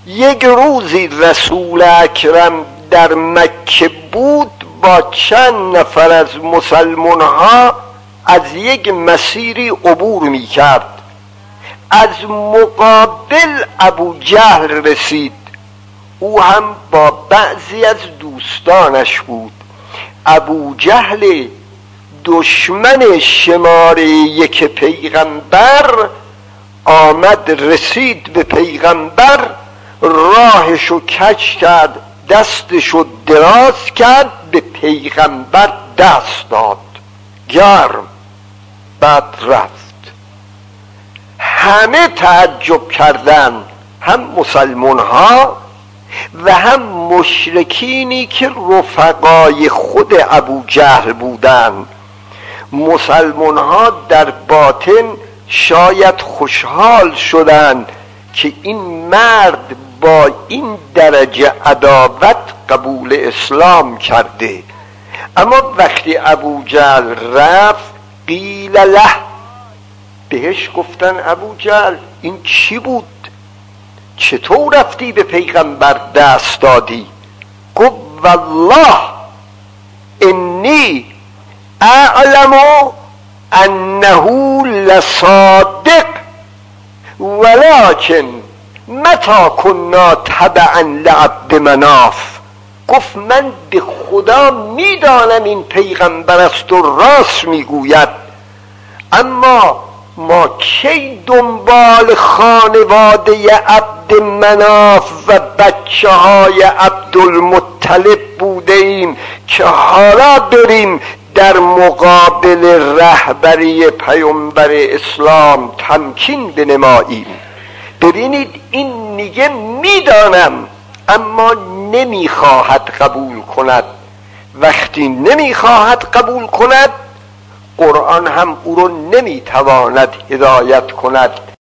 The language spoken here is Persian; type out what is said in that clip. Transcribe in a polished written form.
یک روزی رسول اکرم در مکه بود، با چند نفر از مسلمان ها از یک مسیری عبور می کرد. از مقابل ابو جهل رسید، او هم با بعضی از دوستانش بود. ابو جهل دشمن شماره یک پیغمبر آمد، رسید به پیغمبر، راهشو کج کرد، دستشو دراز کرد، به پیغمبر دست داد گرم، بعد رفت. همه تعجب کردند، هم مسلمان ها و هم مشرکینی که رفقای خود ابو جهل بودند. مسلمان ها در باطن شاید خوشحال شدند که این مرد با این درجه عداوت قبول اسلام کرده. اما وقتی ابو جهل رفت، قیل له، بهش گفتن ابو جهل این چی بود؟ چطور رفتی به پیغمبر دست دادی؟ گفت والله انی اعلم انه لصادق ولكن متى كنا تبعا لعبد مناف. گفت من به خدا میدانم این پیغمبر است و راست میگوید، اما ما کی دنبال خانواده عبد مناف و بچه های عبدالمطلب بوده ایم که حالا بریم در مقابل رهبری پیامبر اسلام تمکین بنماییم. ببینید این میگه میدانم اما نمیخواهد قبول کند. وقتی نمیخواهد قبول کند، قرآن هم او رو نمیتواند هدایت کند.